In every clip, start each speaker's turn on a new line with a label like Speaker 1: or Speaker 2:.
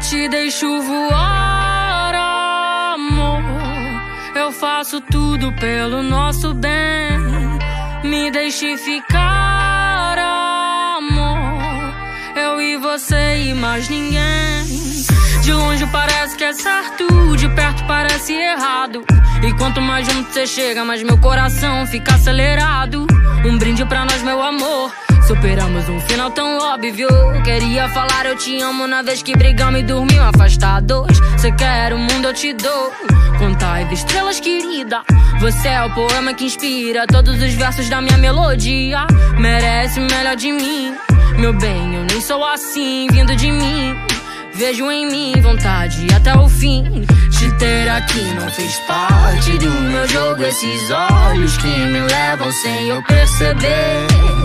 Speaker 1: Te deixo voar, amor. Eu faço tudo pelo nosso bem. Me deixe ficar, amor. Eu e você e mais ninguém. De longe parece que é certo, de perto parece errado. E quanto mais junto você chega, mais meu coração fica acelerado. Um brinde pra nós, meu amor. Superamos um final tão óbvio. Queria falar eu te amo na vez que brigamos e dormiam afastados. Cê quer o mundo, eu te dou. Contai estrelas, querida. Você é o poema que inspira todos os versos da minha melodia. Merece o melhor de mim. Meu bem, eu nem sou assim, vindo de mim. Vejo em mim vontade até o fim. Te ter aqui não fez parte do meu jogo. Esses olhos que me levam sem eu perceber.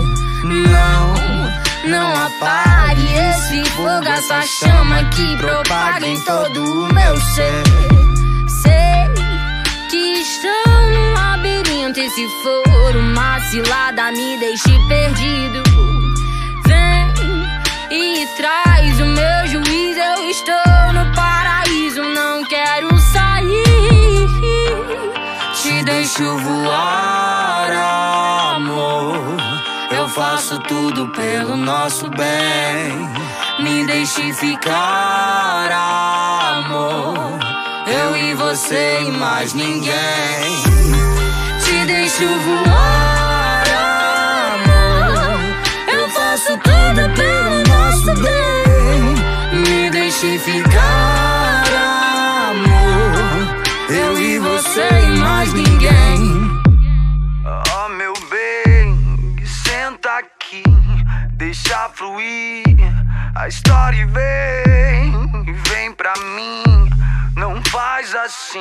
Speaker 1: Não apague esse fogo, essa chama que propaga em todo o meu ser. Sei que estão num labirinto e se for uma cilada me deixe perdido. Vem e traz o meu juízo, eu estou no paraíso, não quero sair. Te deixo voar, amor. Eu faço tudo pelo nosso bem. Me deixe ficar, amor. Eu e você e mais ninguém. Te deixo voar, amor. Eu faço tudo pelo nosso bem. Me deixe ficar, amor. Eu e você e mais ninguém.
Speaker 2: Oh, meu bem, senta aqui, deixa fluir a história e vem pra mim. Não faz assim.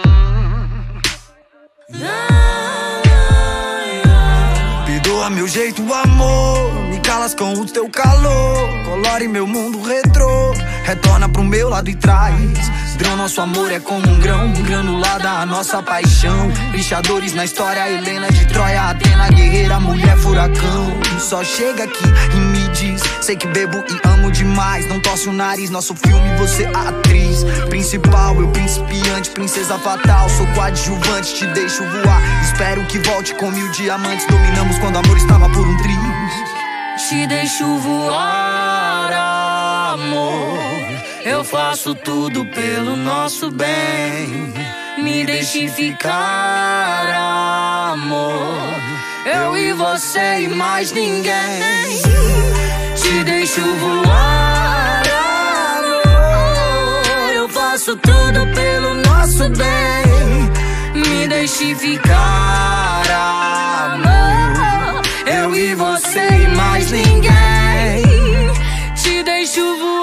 Speaker 2: Perdoa meu jeito, amor. Me calas com o teu calor. Colore meu mundo retrô. Retorna pro meu lado e traz. Grão, nosso amor é como um grão granulada a nossa paixão. Bichadores na história, Helena de Troia, Atena, guerreira, mulher, furacão. Só chega aqui e me diz. Sei que bebo e amo demais. Não torce o nariz, nosso filme, você a atriz principal, eu principiante, princesa fatal. Sou coadjuvante, te deixo voar. Espero que volte com 1000 diamantes. Dominamos quando o amor estava por um triz.
Speaker 1: Te deixo voar, amor. Eu faço tudo pelo nosso bem. Me deixe ficar, amor. Eu e você e mais ninguém. Te deixo voar, amor. Eu faço tudo pelo nosso bem. Me deixe ficar, amor. Eu e você e mais ninguém. Te deixo voar.